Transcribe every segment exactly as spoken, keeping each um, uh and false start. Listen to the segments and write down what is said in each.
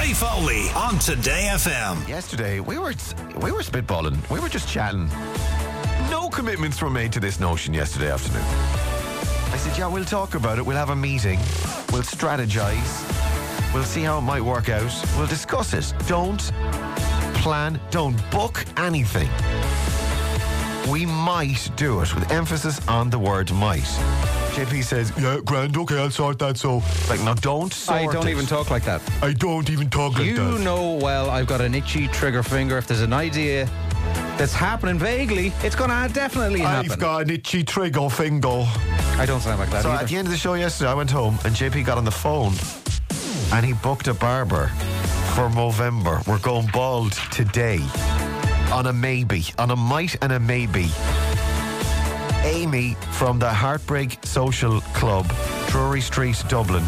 Jerry Foley on Today F M. Yesterday, we were we were spitballing. We were just chatting. No commitments were made to this notion yesterday afternoon. I said, yeah, we'll talk about it. We'll have a meeting. We'll strategize. We'll see how it might work out. We'll discuss it. Don't plan, don't book anything. We might do it, with emphasis on the word might. J P says, yeah, grand, okay, I'll sort that. So, like, no, don't sort I don't it. even talk like that. I don't even talk like You that. know well I've got an itchy trigger finger. If there's an idea that's happening vaguely, it's going to definitely happen. I've got an itchy trigger finger. I don't sound like that So either. at the end of the show yesterday, I went home and J P got on the phone and he booked a barber for Movember. We're going bald today. On a maybe. On a might and a maybe. Amy from the Heartbreak Social Club, Drury Street, Dublin,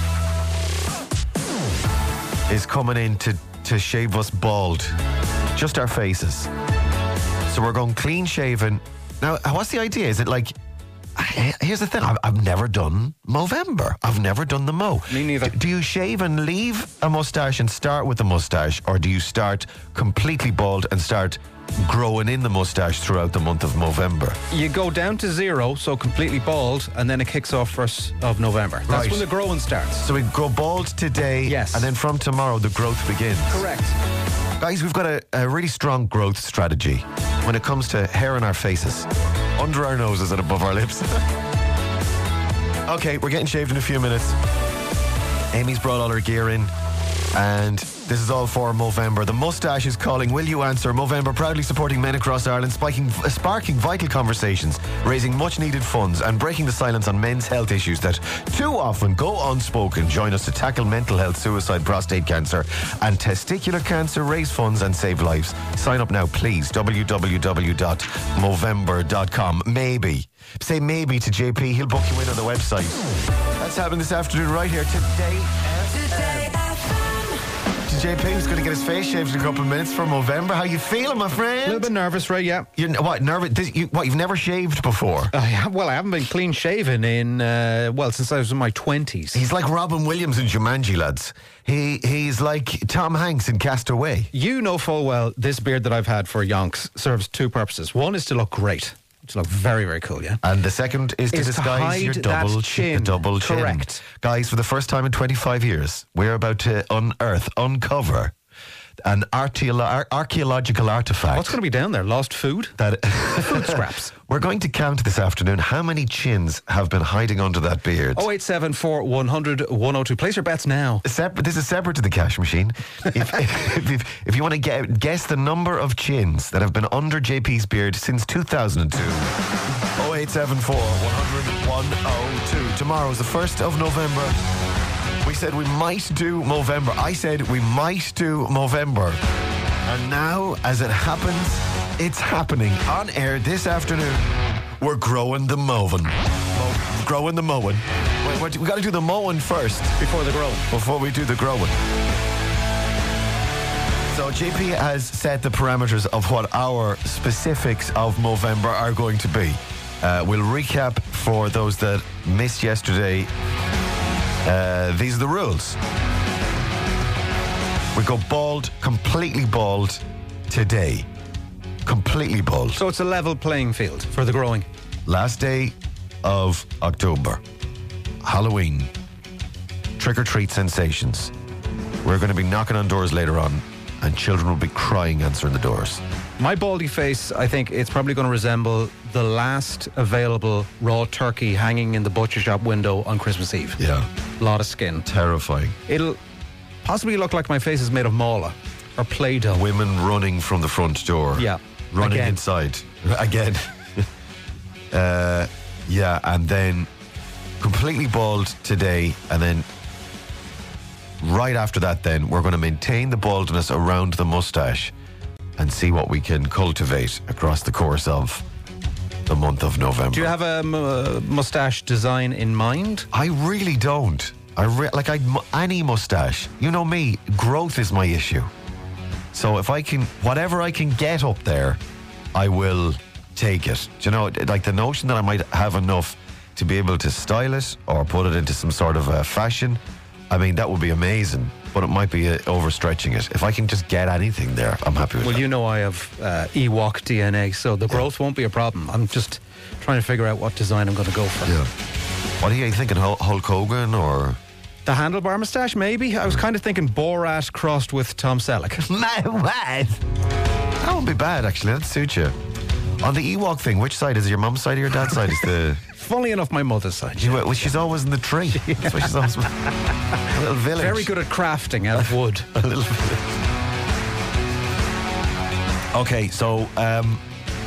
is coming in to, to shave us bald. Just our faces. So we're going clean shaven. Now, what's the idea? Is it like... Here's the thing. I've, I've never done Movember. I've never done the Mo. Me neither. Do, do you shave and leave a mustache and start with the mustache, or do you start completely bald and start growing in the mustache throughout the month of Movember? You go down to zero, so completely bald, and then it kicks off first of November. That's Right. when the growing starts. So we grow bald today, Yes. and then from tomorrow the growth begins. Correct. Guys, we've got a, a really strong growth strategy when it comes to hair on our faces, under our noses and above our lips. Okay, we're getting shaved in a few minutes. Amy's brought all her gear in, and this is all for Movember. The mustache is calling. Will you answer? Movember proudly supporting men across Ireland, spiking, uh, sparking vital conversations, raising much-needed funds, and breaking the silence on men's health issues that too often go unspoken. Join us to tackle mental health, suicide, prostate cancer, and testicular cancer. Raise funds and save lives. Sign up now, please. w w w dot movember dot com. Maybe. Say maybe to J P. He'll book you in on the website. That's happening this afternoon right here today. Today F M. J P who's going to get his face shaved in a couple of minutes for Movember. How you feeling, my friend? A little bit nervous, right? Yeah. You're what nervous? This, you, what you've never shaved before? I have, well, I haven't been clean shaven in, uh, well, since I was in my twenties. He's like Robin Williams in Jumanji, lads. He He's like Tom Hanks in Castaway. You know full well this beard that I've had for yonks serves two purposes. One is to look great. To look very, very cool, yeah? And the second is to Is to disguise hide your double that chin. double chin. Correct. Guys, for the first time in twenty-five years, we're about to unearth, uncover an archeolo- ar- archaeological artifact. What's going to be down there? Lost food? that Food scraps. We're going to count this afternoon how many chins have been hiding under that beard. oh eight seven four, one hundred, one oh two. Place your bets now. Separate, this is separate to the cash machine. If, if, if, if you want to get, guess the number of chins that have been under J P's beard since two thousand two, oh eight seven four, one hundred, one oh two. Tomorrow's the first of November. We said we might do Movember. I said we might do Movember. And now, as it happens, it's happening on air this afternoon. We're growing the mowing. Mo- growing the mowing. Wait, wait, we got to do the mowing first Before the grow. before we do the growing. So J P has set the parameters of what our specifics of Movember are going to be. Uh, we'll recap for those that missed yesterday. Uh, these are the rules. We go bald, completely bald today. Completely bald. So it's a level playing field for the growing. Last day of October. Halloween. Trick-or-treat sensations. We're going to be knocking on doors later on, and children will be crying answering the doors. My baldy face, I think it's probably going to resemble the last available raw turkey hanging in the butcher shop window on Christmas Eve. Yeah. A lot of skin. Terrifying. It'll possibly look like my face is made of mala or Play-Doh. Women running from the front door. Yeah. Running Again. inside. Again. uh, yeah, and then completely bald today, and then right after that then we're going to maintain the baldness around the mustache and see what we can cultivate across the course of the month of November. Do you have a uh, mustache design in mind? I really don't. I re- like I any mustache. You know me, growth is my issue. So if I can, whatever I can get up there, I will take it. Do you know, like the notion that I might have enough to be able to style it or put it into some sort of a fashion I mean, that would be amazing, but it might be uh, overstretching it. If I can just get anything there, I'm happy with Well, that. you know I have uh, Ewok D N A, so the growth won't be a problem. I'm just trying to figure out what design I'm going to go for. Yeah. What are you thinking, Hul- Hulk Hogan or... The handlebar moustache, maybe? I was kind of thinking Borat crossed with Tom Selleck. My wife. That won't be bad, actually. That suits you. On the Ewok thing, which side is it? Your mum's side or your dad's side? Is the... Funnily enough, my mother's side. She, well, she's always in the tree. That's why she's always... A little village. Very good at crafting out of wood. A little village. Okay, so... Um,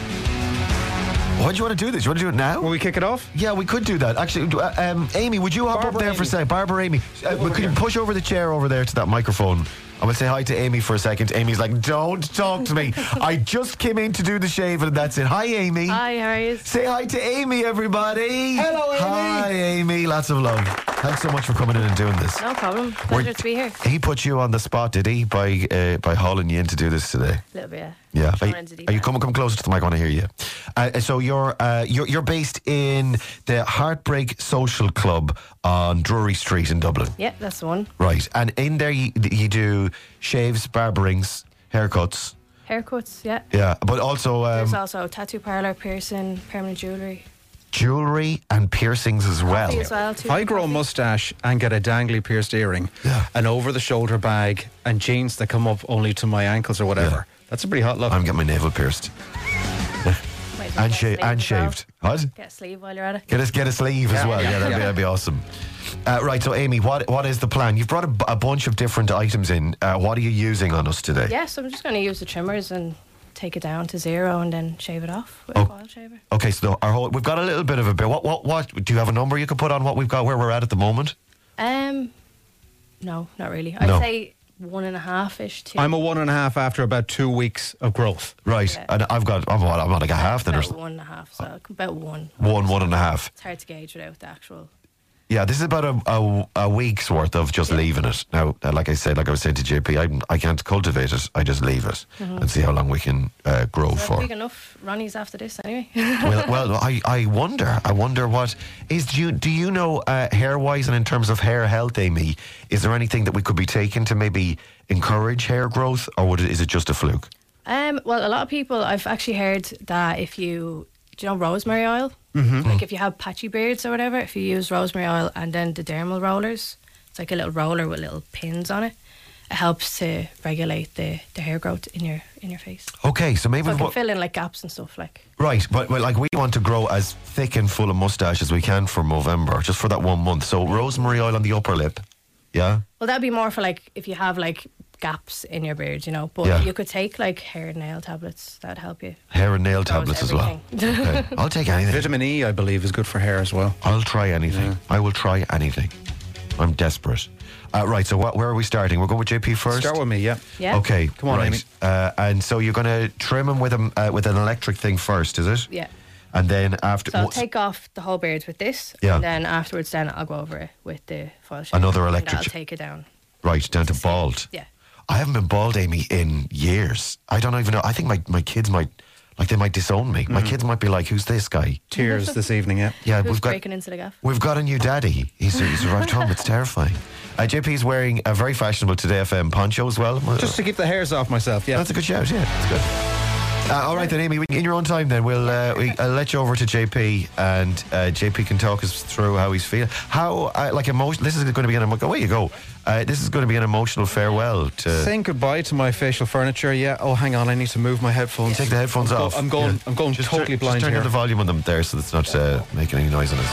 What do you want to do this? You want to do it now? Will we kick it off? Yeah, we could do that. Actually, do- uh, um, Amy, would you hop up Barbara there for a Amy. second? Barbara Amy. Uh, Over could you here. push over the chair over there to that microphone? I'm going to say hi to Amy for a second. Amy's like, don't talk to me. I just came in to do the shave and that's it. Hi, Amy. Hi, how are you? Say hi to Amy, everybody. Hello, Amy. Hi, Amy. Lots of love. Thanks so much for coming in and doing this. No problem. Pleasure We're- to be here. He put you on the spot, did he, by uh, by hauling you in to do this today? A little bit, yeah. Yeah. Are Thrown you, into the deep are you end. coming? Come closer to the mic. I want to hear you. Uh, so you're uh, you're you're based in the Heartbreak Social Club on Drury Street in Dublin, Yeah, that's the one. right? And in there you, you do shaves, barberings, haircuts. Haircuts, yeah. Yeah, but also There's um, also tattoo parlour, piercing, permanent jewellery. jewellery and piercings as well. Coffee as well, too. If I grow a Coffee. mustache and get a dangly pierced earring, Yeah. an over-the-shoulder bag, and jeans that come up only to my ankles or whatever, Yeah. that's a pretty hot look. I'm getting my navel pierced Might as well and, get a sha- sleeve and as well. shaved. What? Get a sleeve while you're at it. Get a, get a sleeve as Yeah. well. Yeah, Yeah. that'd, Be, Yeah. that'd be awesome. Uh, right, so Amy, what what is the plan? You've brought a, b- a bunch of different items in. Uh, what are you using on us today? Yeah, so I'm just going to use the trimmers and take it down to zero and then shave it off with Oh. a coil shaver. Okay, so the, our whole, we've got a little bit of a bit. What what what? Do you have a number you could put on what we've got where we're at at the moment? Um, no, not really. I'd No. say one and a half ish. Two. I'm a one and a half after about two weeks of growth. Right, Yeah. and I've got I'm, what, I'm on like a half then or about something. one and a half, so about one. One one and a half. It's hard to gauge without the actual. Yeah, this is about a, a, a week's worth of just leaving it. Now, uh, like I said, like I was saying to J P, I, I can't cultivate it. I just leave it and see how long we can uh, grow Is that for. big enough Ronnie's after this anyway? well, well, I, I wonder. I wonder what is. Do you do you know uh, hair wise and in terms of hair health, Amy? Is there anything that we could be taking to maybe encourage hair growth, or would it, is it just a fluke? Um, well, a lot of people, I've actually heard that if you, do you know rosemary oil? Mm-hmm. Like if you have patchy beards or whatever, if you use rosemary oil and then the dermal rollers, it's like a little roller with little pins on it. It helps to regulate the, the hair growth in your in your face. Okay, so maybe So it can what, fill in like gaps and stuff. Like right, but, but like we want to grow as thick and full of moustache as we can for November, just for that one month. So rosemary oil on the upper lip, yeah. well, that'd be more for like if you have like gaps in your beard, you know. But Yeah. you could take like hair and nail tablets. That'd help you. Hair and nail Grows tablets as well. everything. Okay. I'll take anything. Vitamin E, I believe, is good for hair as well. I'll try anything. I will try anything. I'm desperate. Uh, right, so what, where are we starting? We'll go with J P first. Start with me, yeah. Yeah. Okay, Come on, right. Amy. Uh, and so you're going to trim them with a uh, with an electric thing first, is it? Yeah. And then after So I'll what's- take off the whole beard with this, Yeah. and then afterwards, then I'll go over it with the foil shaver. Another and electric I'll ch- take it down. right down to bald. Yeah. I haven't been bald, Amy, in years. I don't even know. I think my, my kids might like they might disown me. Mm-hmm. My kids might be like, "Who's this guy?" Tears this evening, yeah. Yeah, Who's we've got breaking into the gaff? we've got a new daddy. He's he's arrived home. It's terrifying. Uh, J P's wearing a very fashionable Today F M poncho as well. Just to keep the hairs off myself, yeah. That's a good shout, yeah. That's good. Uh, all right then, Amy, we- in your own time then, we'll uh, we, I'll let you over to J P and uh, J P can talk us through how he's feeling. How, uh, like, emotion, this is going to be an, emo- away you go. Uh, this is going to be an emotional farewell to... Saying goodbye to my facial furniture, yeah. Oh, hang on, I need to move my headphones. Take the headphones I'm go- off. I'm going, Yeah. I'm going Just totally turn, blind Just turn here. down the volume on them there so it's not uh, making any noise on us.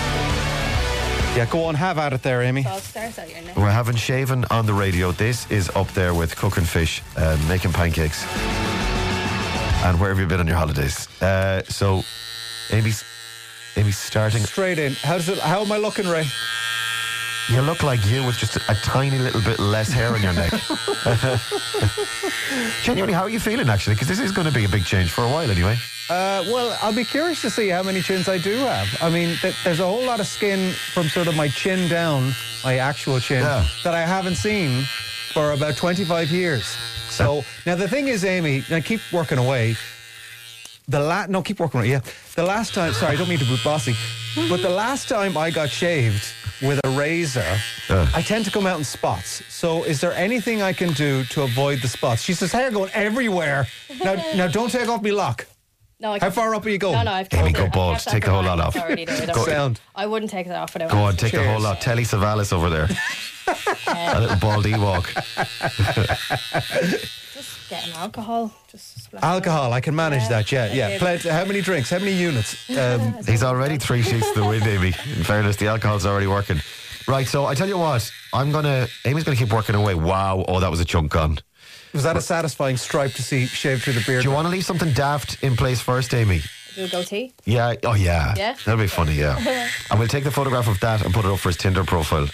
Yeah, go on, have at it there, Amy. So I'll start at your neck. We're having Shaven on the radio. This is up there with cooking fish, uh, making pancakes. And where have you been on your holidays? Uh, so, Amy's, Amy's starting. Straight in. How does it? How am I looking, Ray? You look like you with just a, a tiny little bit less hair on your neck. Genuinely, how are you feeling actually? Because this is going to be a big change for a while anyway. Uh, well, I'll be curious to see how many chins I do have. I mean, th- there's a whole lot of skin from sort of my chin down, my actual chin, Yeah. that I haven't seen for about twenty-five years. So now the thing is, Amy, now keep working away. The la- no, keep working away. Yeah, the last time. Sorry, I don't mean to be bossy. but the last time I got shaved with a razor, Uh. I tend to come out in spots. So is there anything I can do to avoid the spots? She says, hair going everywhere. Now, now don't take off me lock. No, I How can't. far up are you going? No, no, I've Amy, kept go it. I've bald. kept that Take the for whole mine. lot It's off. already there. Go Don't- sound. I wouldn't take it off without. Go on, asking. take the whole lot. Telly Savalas over there. A little bald Ewok. Just get an alcohol. Just splash Alcohol, I can manage Yeah. that, yeah. yeah. Yeah. Plenty- how many drinks? How many units? Um, He's already three sheets to the wind, Amy. In fairness, the alcohol's already working. Right, so I tell you what, I'm going to, Amy's going to keep working away. Wow, oh, that was a chunk gone. was that a satisfying stripe to see shaved through the beard? Do you want to leave something daft in place first, Amy? Do a goatee. Yeah, oh yeah. Yeah? That'll be funny, yeah. And we'll take the photograph of that and put it up for his Tinder profile.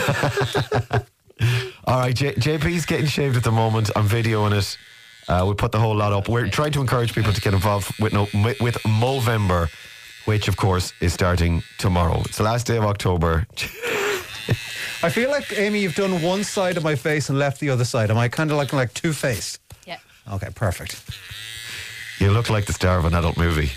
All right, J- JP's getting shaved at the moment. I'm videoing it. Uh, we put the whole lot up. We're trying to encourage people to get involved with no, with Movember, which of course is starting tomorrow. It's the last day of October. I feel like, Amy, you've done one side of my face and left the other side. Am I kind of looking like two-faced? Yeah. Okay, perfect. You look like the star of an adult movie.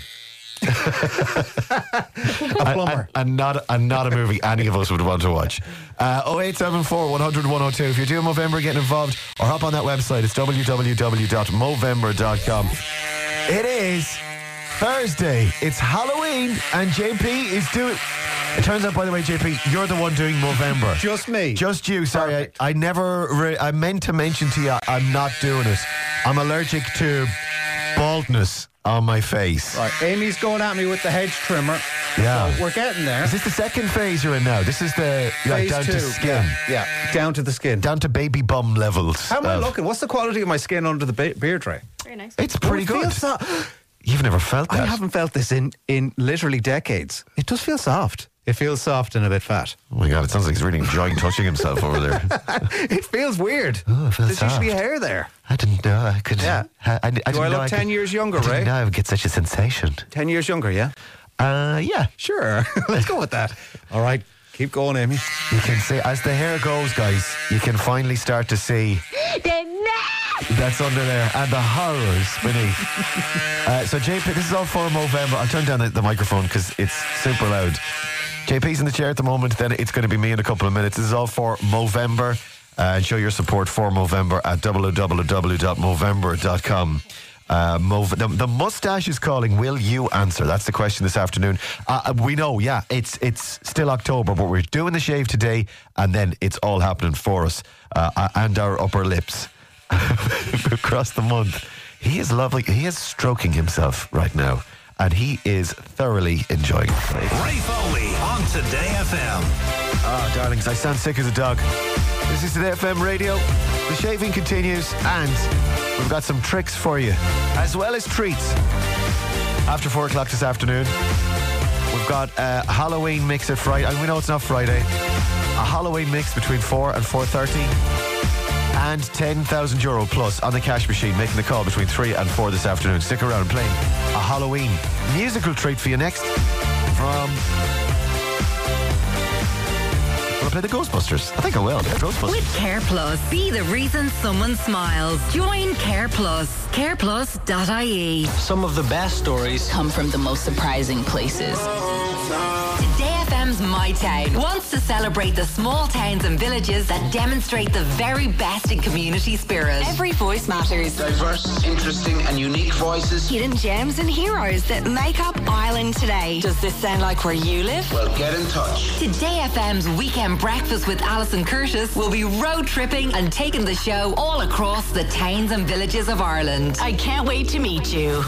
A And, plumber. and not and not a movie any of us would want to watch. Uh, oh eight seven four, one hundred, one oh two. If you're doing Movember, get involved or hop on that website. It's w w w dot movember dot com. It is Thursday. It's Halloween and J P is doing... It turns out, by the way, J P, you're the one doing Movember. Just me. Just you. Sorry, I, I never... Re- I meant to mention to you I'm not doing it. I'm allergic to baldness on my face. Right, Amy's going at me with the hedge trimmer. Yeah. So we're getting there. Is this the second phase you're in now? This is the like, Phase down two. to skin. Yeah, yeah, down to the skin. Down to baby bum levels. How am I of- looking? What's the quality of my skin under the ba- beard tray? Very nice. It's pretty Oh, it good. feels so- You've never felt that. I haven't felt this in, in literally decades. It does feel soft. It feels soft and a bit fat. Oh my God, it sounds like he's really enjoying touching himself over there. It feels weird. Oh, it feels There's usually soft. hair there. I didn't know I could. Yeah. I, I, I didn't Do I know look ten could- years younger, I didn't Ray? know I would get such a sensation. Ten years younger, yeah? Uh, yeah. Sure. Let's go with that. All right. Keep going, Amy. You can see, as the hair goes, guys, you can finally start to see that's under there and the horrors beneath. uh, so, J P, this is all for Movember. I'll turn down the, the microphone because it's super loud. J P's in the chair at the moment, then it's going to be me in a couple of minutes. This is all for Movember. Uh, and show your support for Movember at w w w dot movember dot com. Uh, Mov- the, the mustache is calling. Will you answer? That's the question this afternoon. Uh, we know, yeah, it's it's still October, but we're doing the shave today, and then it's all happening for us uh, and our upper lips across the month. He is lovely. He is stroking himself right now, and he is thoroughly enjoying it. Ray Foley on Today F M. Ah, darlings, I sound sick as a dog. This is Today F M Radio. The shaving continues, and we've got some tricks for you, as well as treats. After four o'clock this afternoon, we've got a Halloween mix at Friday. And we know it's not Friday. A Halloween mix between four and four thirty, and ten thousand euro plus on the cash machine. Making the call between three and four this afternoon. Stick around, playing a Halloween musical treat for you next from. Will I play the Ghostbusters? I think I will. Yeah, Ghostbusters. With Care Plus, be the reason someone smiles. Join Care Plus. care plus dot I E. Some of the best stories come from the most surprising places. Today F M's My Town wants to celebrate the small towns and villages that demonstrate the very best in community spirit. Every voice matters. diverse, interesting and unique voices. Hidden gems and heroes that make up Ireland today. Does this sound like where you live? Well, get in touch. Today F M's Weekend Breakfast with Alison Curtis will be road tripping and taking the show all across the towns and villages of Ireland. I can't wait to meet you.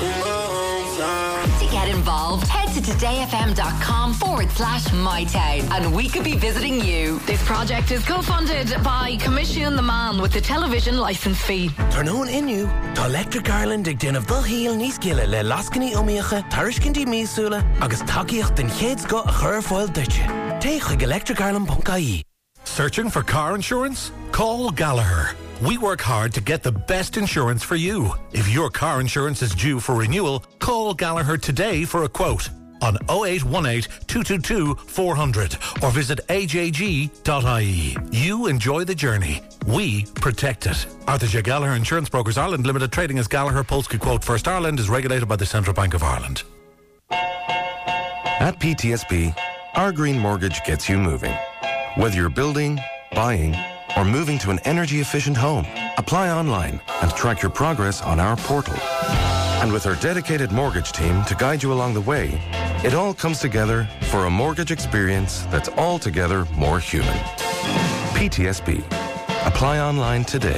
To get involved, head to todayfm.com forward slash mytown and we could be visiting you. This project is co-funded by Commission the Man with the television licence fee. Tarnoon inu, tá Electric Ireland ag den of the heel nís gile le lascani omíocha, tarishkindi mísúla, agus takiach den chéads go a chur foil dutche. Teach electric ireland dot I E. Searching for car insurance? Call Gallagher. We work hard to get the best insurance for you. If your car insurance is due for renewal, call Gallagher today for a quote on oh eight one eight, two two two, four hundred or visit a j g dot I E. You enjoy the journey. We protect it. Arthur Gallagher Insurance Brokers Ireland Limited, trading as Gallagher Polski Quote First Ireland, is regulated by the Central Bank of Ireland. At P T S B, our green mortgage gets you moving. Whether you're building, buying, or moving to an energy-efficient home, apply online and track your progress on our portal. And with our dedicated mortgage team to guide you along the way, it all comes together for a mortgage experience that's altogether more human. P T S B. Apply online today.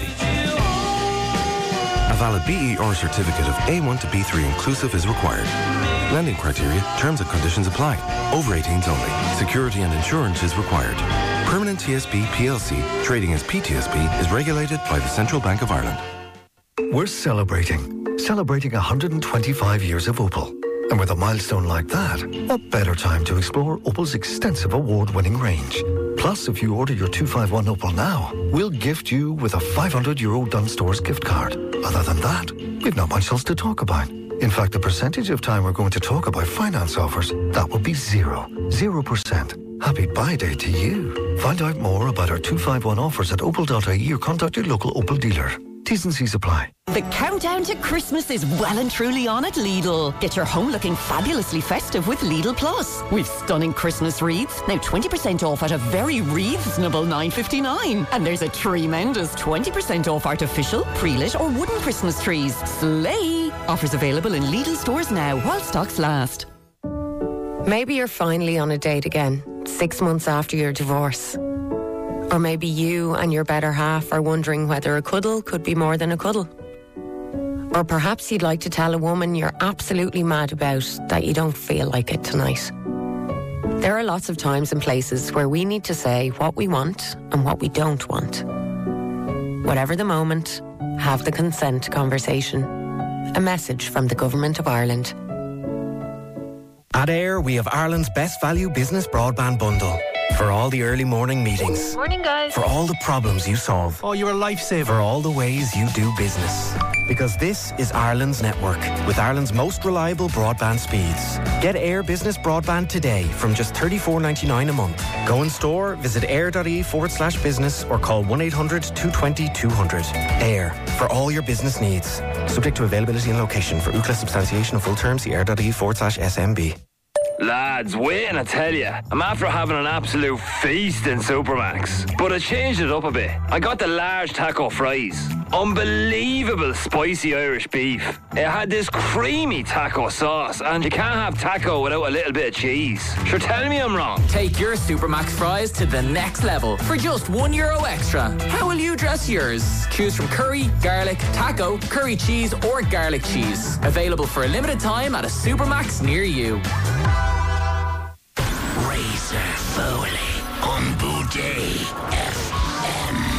A valid B E R certificate of A one to B three inclusive is required. Lending criteria, terms and conditions apply. Over eighteens only. Security and insurance is required. Permanent T S B P L C, trading as P T S B, is regulated by the Central Bank of Ireland. We're celebrating. Celebrating one hundred twenty-five years of Opel. And with a milestone like that, what better time to explore Opel's extensive award-winning range? Plus, if you order your two five one Opel now, we'll gift you with a five hundred euro Dunnes Stores gift card. Other than that, we've not much else to talk about. In fact, the percentage of time we're going to talk about finance offers, that will be zero. Zero percent. Happy buy day to you. Find out more about our two five one offers at opel dot I E or contact your local Opel dealer. T's and C's apply. The countdown to Christmas is well and truly on at Lidl. Get your home looking fabulously festive with Lidl Plus. We've stunning Christmas wreaths, now twenty percent off at a very reasonable nine fifty-nine. And there's a tremendous twenty percent off artificial, pre-lit or wooden Christmas trees. Slay! Offers available in Lidl stores now while stocks last. Maybe you're finally on a date again, six months after your divorce. Or maybe you and your better half are wondering whether a cuddle could be more than a cuddle. Or perhaps you'd like to tell a woman you're absolutely mad about that you don't feel like it tonight. There are lots of times and places where we need to say what we want and what we don't want. Whatever the moment, have the consent conversation. A message from the Government of Ireland. At Air, we have Ireland's best value business broadband bundle. For all the early morning meetings. Morning, guys. For all the problems you solve. Oh, you're a lifesaver. For all the ways you do business. Because this is Ireland's network, with Ireland's most reliable broadband speeds. Get Air Business Broadband today from just thirty-four ninety-nine a month. Go in store, visit air.ie forward slash business or call one eight hundred two two zero two hundred. Air, for all your business needs. Subject to availability and location. For U C L A substantiation of full terms, see air.ie forward slash SMB. Lads, wait and I tell you, I'm after having an absolute feast in Supermax. But I changed it up a bit. I got the large taco fries. Unbelievable spicy Irish beef. It had this creamy taco sauce, and you can't have taco without a little bit of cheese. Sure, tell me I'm wrong. Take your Supermax fries to the next level for just one euro extra. How will you dress yours? Choose from curry, garlic, taco, curry cheese, or garlic cheese. Available for a limited time at a Supermax near you. Razor Foley on Boudet F M.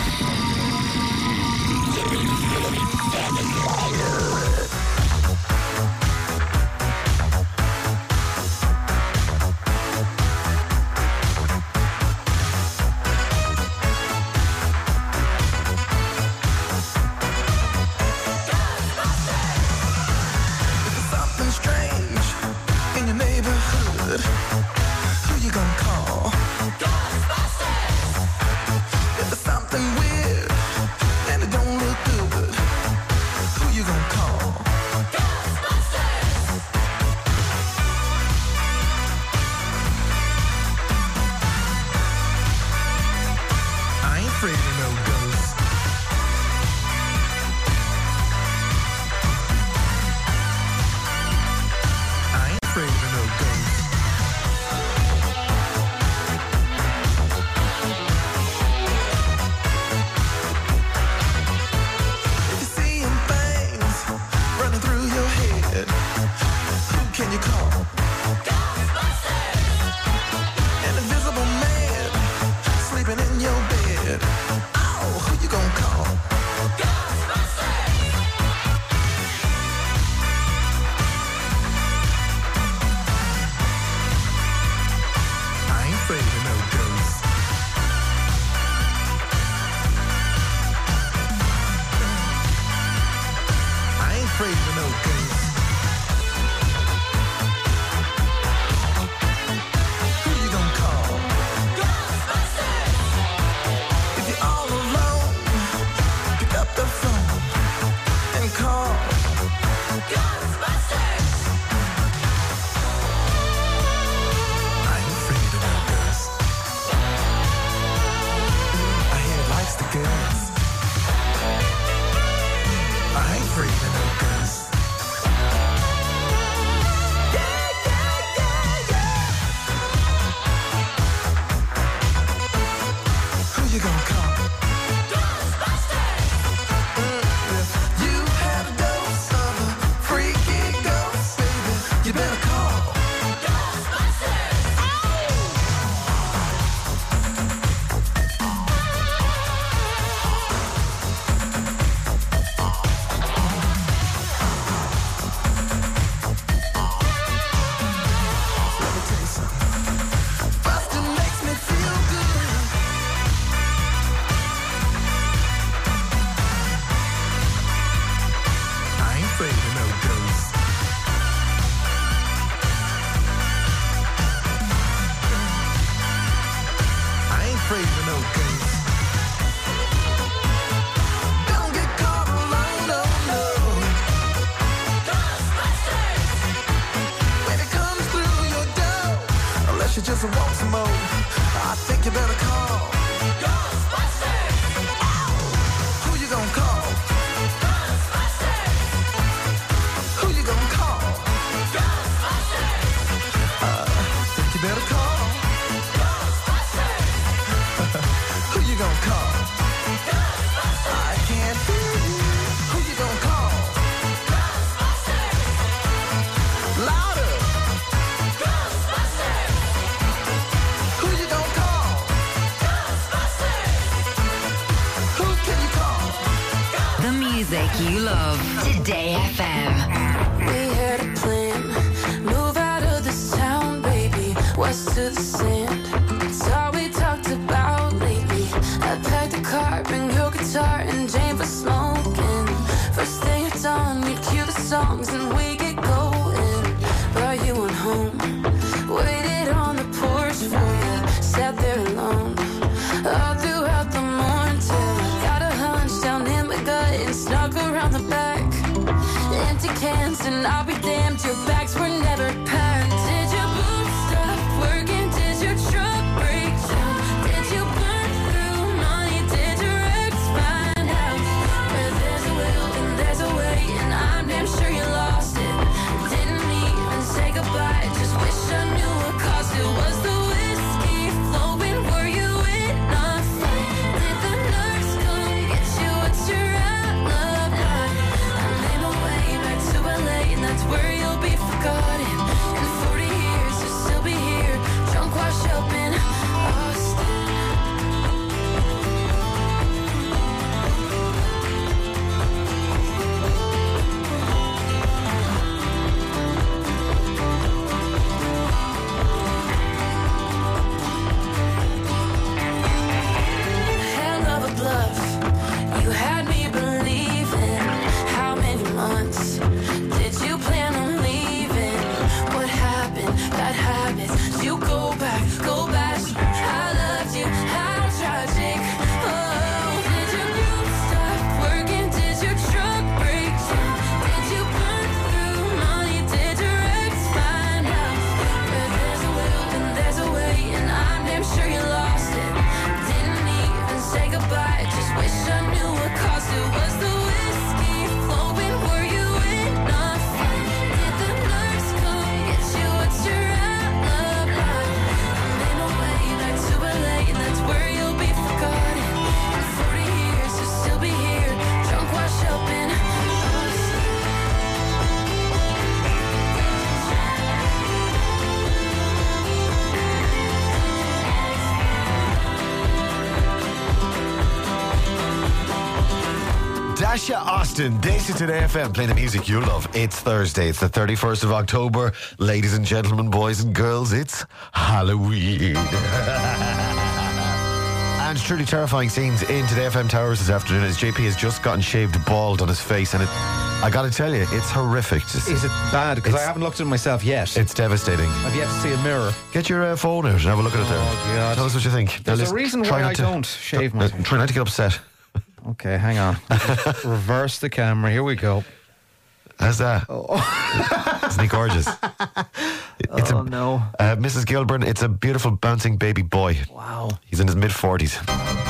Something strange in your neighborhood. Who you gonna call? Ghostbusters! If there's something weird and it don't look good, who you gonna call? Ghostbusters! I ain't afraid of no ghosts. I ain't afraid of no ghosts. Can you call? Ghostbusters! An invisible man sleeping in your bed. Oh, who you gonna call? Ghostbusters! I ain't afraid of no ghosts. I ain't afraid of no ghosts. you better call Ghostbusters. Who you gonna call? Ghostbusters. Who you gonna call? Ghostbusters. Uh, think you better call Ghostbusters. Who you gonna call? Ghostbusters. I can't hear you. Who you gonna call? Ghostbusters. Louder. Ghostbusters. Who you gonna call? Ghostbusters. Who can you call? The music you love. Today F M. We had a plan, move out of this town, baby, west to the sand. It's all we talked about lately. I packed a car, bring your guitar and Jane for smoking. First thing it's on, we cue the songs and we get going. Brought you on home, waited on the porch for you, sat there alone all throughout the morning till I got a hunch down in my gut and snuck around the back. Empty cans and I'll be damned, your bags were never packed. Did your boots stop working? Did your truck break down? Did you burn through money? Did your ex find out? Where there's a will and there's a way, and I'm damn sure you lost it. Didn't even say goodbye, just wish I knew what caused it. Was the whiskey flowing? Were you in a fight? Did the nurse come get you? What's your outlook like? I made my way back to L A, and that's where you'll be forgotten. In forty years, you'll still be here, drunk, washed up in Austin. Hell of a bluff, you had me believing. How many months did you plan on leaving? What happened? Bad habits. You go back, go back. I loved you. How tragic. Oh, did your group stop working? Did your truck break down? Did you burn through money? Did your ex find out? Where there's a will and there's a way, and I'm damn sure you lost it. Didn't even say goodbye, just wish I knew what caused it. Was the whiskey flowing? Were you in a fight? Did the nurse come get you? What's your outlook like? I made my way back to L A, and that's where you'll be forgotten. In forty years, you'll still be here, drunk, washed up in Austin. Dasha Austin, this is Today F M, playing the music you love. It's Thursday, it's the thirty-first of October. Ladies and gentlemen, boys and girls, it's Halloween. And truly terrifying scenes in Today F M Towers this afternoon as J P has just gotten shaved bald on his face, and it, I gotta tell you, it's horrific to see. Is it bad? Because I It's- haven't looked at myself yet. It's devastating. I've yet to see a mirror. Get your uh, phone out and have a look at it there. Oh, God. Tell us what you think. There's Now, a listen, reason try why not I to- don't shave uh, myself. Try not to get upset. Okay, hang on. Reverse the camera. Here we go. How's that? Isn't he gorgeous? It's oh, a, no. Uh, Missus Gilburn, it's a beautiful bouncing baby boy. Wow. He's in his mid forties.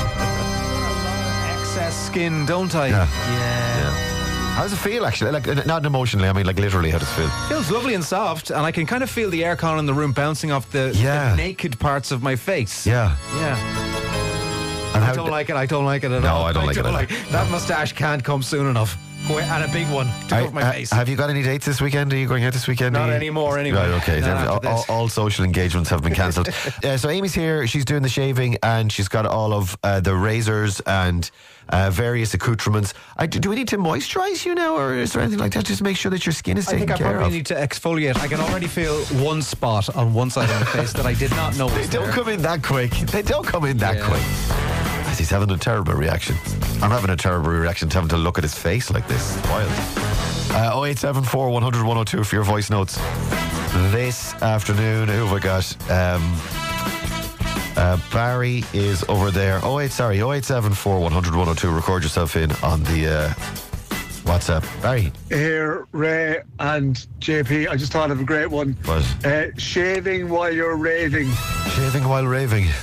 Excess skin, don't I? Yeah. Yeah. How does it feel, actually? Like, uh, not emotionally, I mean, like, literally, how does it feel? Feels lovely and soft, and I can kind of feel the aircon in the room bouncing off the, Yeah. the naked parts of my face. Yeah. Yeah. And I how don't d- like it. I don't like it at No, all. I don't like it at all. That moustache can't come soon enough. Go and a big one to I- cover my uh, face. Have you got any dates this weekend? Are you going out this weekend? Not Are you- anymore, anyway. Right, okay. Not Then after all, all, this. all social engagements have been cancelled. uh, so Amy's here. She's doing the shaving, and she's got all of uh, the razors and uh, various accoutrements. I, do we need to moisturise you now, or is there anything like that? Just make sure that your skin is I taken think I care probably of. need to exfoliate. I can already feel one spot on one side of my face that I did not know They was don't there. come in that quick. They don't come in that Yeah. quick. As he's having a terrible reaction. I'm having a terrible reaction to having to look at his face like this. It's wild. Uh, oh eight seven four, one hundred, one oh two for your voice notes. This afternoon, who have I got? Um, uh, Barry is over there. Oh eight, sorry, oh eight seven four, one hundred, one oh two. Record yourself in on the uh, WhatsApp. Barry. Here, Ray and J P, I just thought of a great one. What? Uh, shaving while you're raving. Shaving while raving.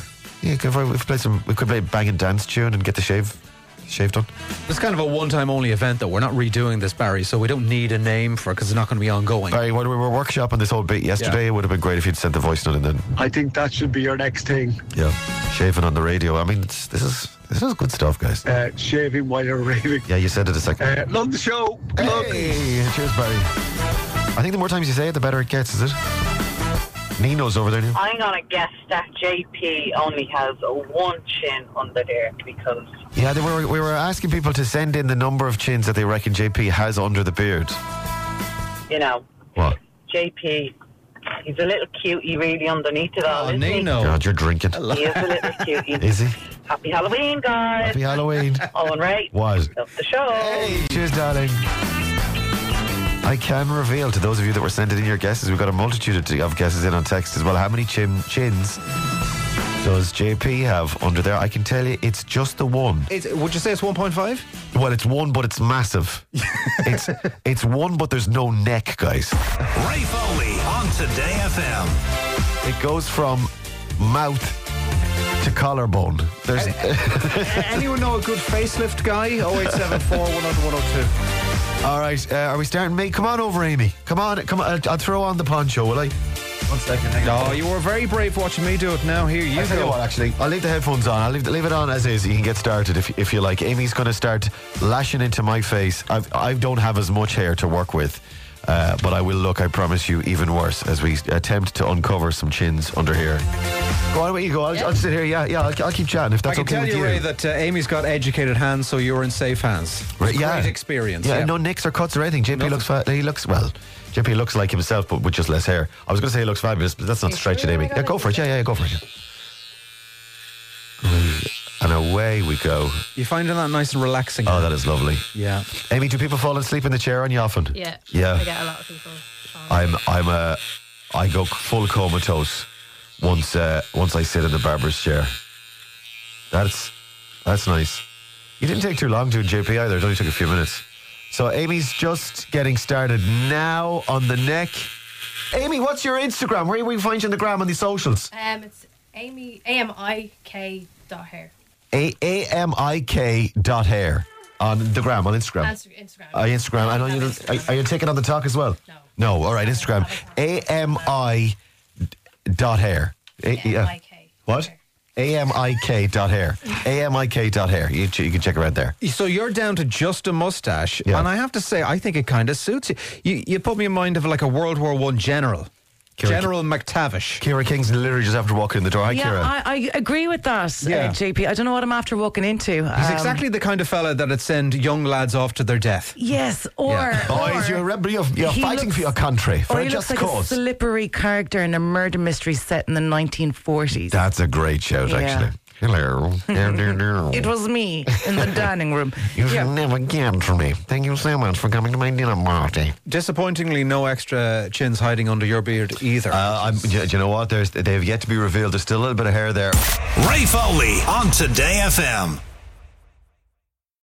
Yeah, could, we could play some. We could play a bang and dance tune and get the shave, shave done. It's kind of a one-time only event, though. We're not redoing this, Barry, so we don't need a name for it because it's not going to be ongoing. Barry, when we were workshopping this whole bit yesterday, Yeah. it would have been great if you'd sent the voice note in then. I think that should be your next thing. Yeah, shaving on the radio. I mean, it's, this is this is good stuff, guys. Uh, shaving while you're raving. Yeah, you said it a second. Uh, love the show. Love. Hey, cheers, Barry. I think the more times you say it, the better it gets, is it? Nino's over there now. I'm going to guess that J P only has a one chin under there because... Yeah, they were, we were asking people to send in the number of chins that they reckon J P has under the beard. You know, What? J P, he's a little cutie really underneath it all, Oh, isn't he? Nino. God, you're drinking. He is a little cutie. Is he? Happy Halloween, guys. Happy Halloween. Owen Ray. What? Love the show. Hey, cheers, darling. I can reveal to those of you that were sending in your guesses, we've got a multitude of- of guesses in on text as well. How many chin, chins does J P have under there? I can tell you it's just the one. It's, would you say it's one point five? Well, it's one, but it's massive. it's it's one, but there's no neck, guys. Ray Foley on Today F M. It goes from mouth to collarbone. There's Anyone know a good facelift guy? oh eight seven four, one oh oh one oh two. All right, uh, are we starting? Mate, come on over, Amy. Come on, come on. I'll, I'll throw on the poncho, will I? One second. Hang on. Oh, you were very brave watching me do it. Now here you I'll tell go. you what, actually, I'll leave the headphones on. I'll leave, leave it on as is. You can get started if, if you like. Amy's going to start lashing into my face. I've, I don't have as much hair to work with, uh, but I will look, I promise you, even worse as we attempt to uncover some chins under here. Go on, away you go. I'll, I'll sit here. Yeah, yeah. I'll, I'll keep chatting if that's I can okay tell with you, you. Ray, that uh, Amy's got educated hands, so you're in safe hands. Right, yeah. Great experience. Yeah, Yeah. no nicks or cuts or anything. J P Nothing. looks fa- he looks well. J P looks like himself, but with just less hair. I was going to say he looks fabulous, but that's not stretching, Amy. Yeah, go for it. Yeah, yeah, yeah, go for it. Yeah. And away we go. You finding that nice and relaxing? Oh, that is lovely. Yeah. Amy, do people fall asleep in the chair on you often? Yeah. Yeah. I get a lot of people. I'm I'm a I go full comatose once uh, once I sit in the barber's chair. That's that's nice. You didn't take too long doing J P either. It only took a few minutes. So Amy's just getting started now on the neck. Amy, what's your Instagram? Where do we find you on the gram on the socials? Um, it's Amy A M I K dot hair. A A M I K dot hair on the gram on Instagram. Inst- Instagram. Uh, Instagram. I know you. Are, are you taking on the talk as well? No. No. All right. Instagram. A M I dot hair. A M I K. What? A M I K dot hair. A M I K dot hair. You, you can check her out there. So you're down to just a mustache, Yeah. and I have to say, I think it kind of suits you. You you put me in mind of like a World War One general, Kira- General McTavish. Kira Kingston literally just after walking in the door. Hi, Yeah, Kira. I, I agree with that, Yeah. uh, J P. I don't know what I'm after walking into. He's Um, exactly the kind of fella that'd send young lads off to their death. Yes, or, Yeah. Boys, or you're, rebel, you're, you're he fighting looks- for your country, for or a he just looks like cause. a slippery character in a murder mystery set in the nineteen forties. That's a great shout, Yeah. actually. Hello. It was me in the dining room. You Yeah. should never get for me. Thank you so much for coming to my dinner party. Disappointingly, no extra chins hiding under your beard either. Uh, I'm, do you know what? There's, they've yet to be revealed. There's still a little bit of hair there. Ray Foley on Today F M.